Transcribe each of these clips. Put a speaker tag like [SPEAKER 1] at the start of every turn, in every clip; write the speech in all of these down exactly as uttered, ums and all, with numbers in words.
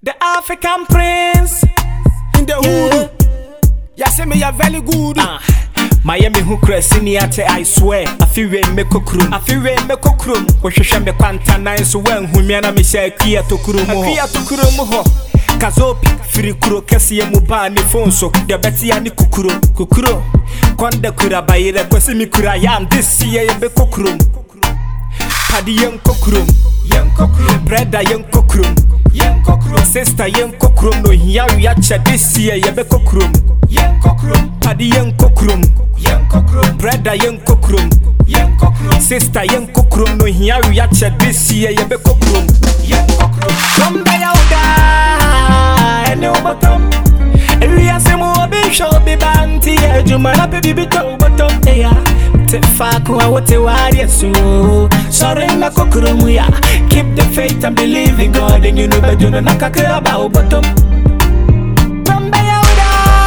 [SPEAKER 1] The African prince
[SPEAKER 2] in the hood. Ya say me ya very good.
[SPEAKER 1] uh, Miami who crescini ate I swear. I feel we me kokrum. I feel we me kokrum. We should me kwanta nine so when humiana me say kia to kurumo. Kia to kurumo ho. Kazopi free kuro kesi ye muba ni phone so the beti ya ni kukuro kukuro. Konde kura bayire kwesi mi kura yam this year ye be kokrum. Padi yen kokrum. Yen kokrum. Brother yen kokrum. Yen kokrum. Sister yen kokrum. No hiya wiacha this year ye be kokrum. Yen kokrum. Padi yen kokrum. Yen kokrum. Brother yen kokrum. Yen kokrum. Sister yen kokrum. No hiya wiacha this year ye be kokrum. Yen kokrum. From the yauda ene obatom. Every asemo obi show be banti ejuma na baby be to bottom eya. Faku I wote wari so sorry na kokrum ya. Keep the faith and believe in God and you know better than nakakira about bottom. From the yauda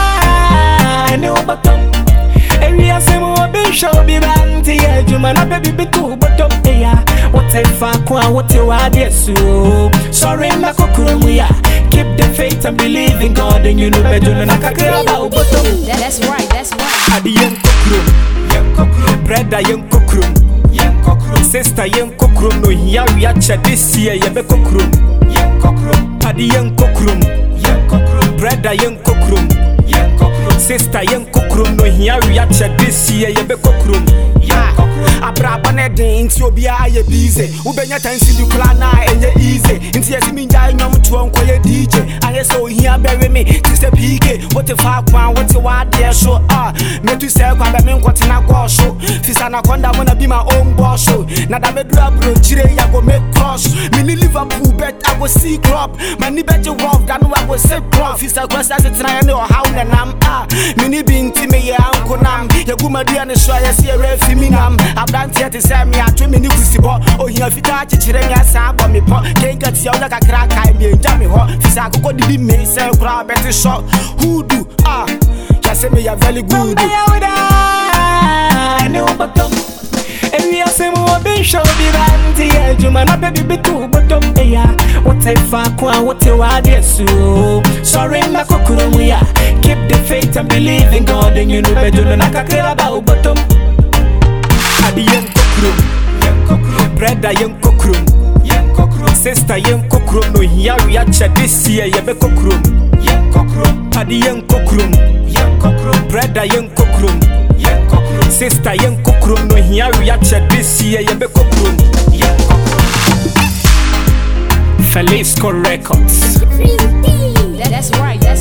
[SPEAKER 1] ene obatom. Every asemo obi show be banti ejuma na baby be to bottom eya. Wote faku I wote wari so sorry na kokrum ya. Keep the faith and believe in God and you know better than nakakira about bottom.
[SPEAKER 3] That's right, that's right.
[SPEAKER 1] Adi yen kokrum. Brother yen kokrum. Yen kokrum. Sister yen kokrum. No hiya wiacha this year ye be kokrum. Yen kokrum. Padi yen kokrum. Yen kokrum. Brother yen kokrum. Yen kokrum. Sister yen kokrum. No hiya wiacha this year ye be kokrum. Yen kokrum.
[SPEAKER 2] Abraba ne den inti obi a ye busy. Ubenya tansi di kula na enye easy. Inti yesi minja nyom tuon ko ye D J. Aye so hiya bury me. Ti se P K. What the fuck one? What the what there show? Ah, me to say kwa be me nkwati na go show. Fisa na konda wanna be my own boss show. Na da me dura bro chire ya go make cross. Me ni Liverpool bet I go see club. My ni bet you rough that no I go say club. Fisa cross as it na no how na nam ah. Me ni binti me ya anko nam. Ya guma dia ne so ya see refi mi nam. Abranti ya te say me atwe me ni kusibo. O hia fita chichire nya sa bo me po. Kenka ti ya o ka kra kai me nja me ho. Fisa akoko didi me say kra bet shot. Who do ah. Ya say me ya very good.
[SPEAKER 1] No bottom. Every asemo obi show be banti ejuma na baby be to bottom eya. What I fuck one what you are so sorry na kokrum ya. Keep the faith and believe in God and you know better than nakakira about bottom. Adi yen kokrum. Yen kokrum. Brother yen kokrum. Yen kokrum. Sister yen kokrum. No hiya wiacha this year ye be kokrum. Yen kokrum. Adi yen kokrum. Yen kokrum. Brother yen kokrum. Yen kokrum. Sister yen kokrum. No hiya wiacha this year ye be kokrum. Yen kokrum. Feliz Records.
[SPEAKER 3] That's right.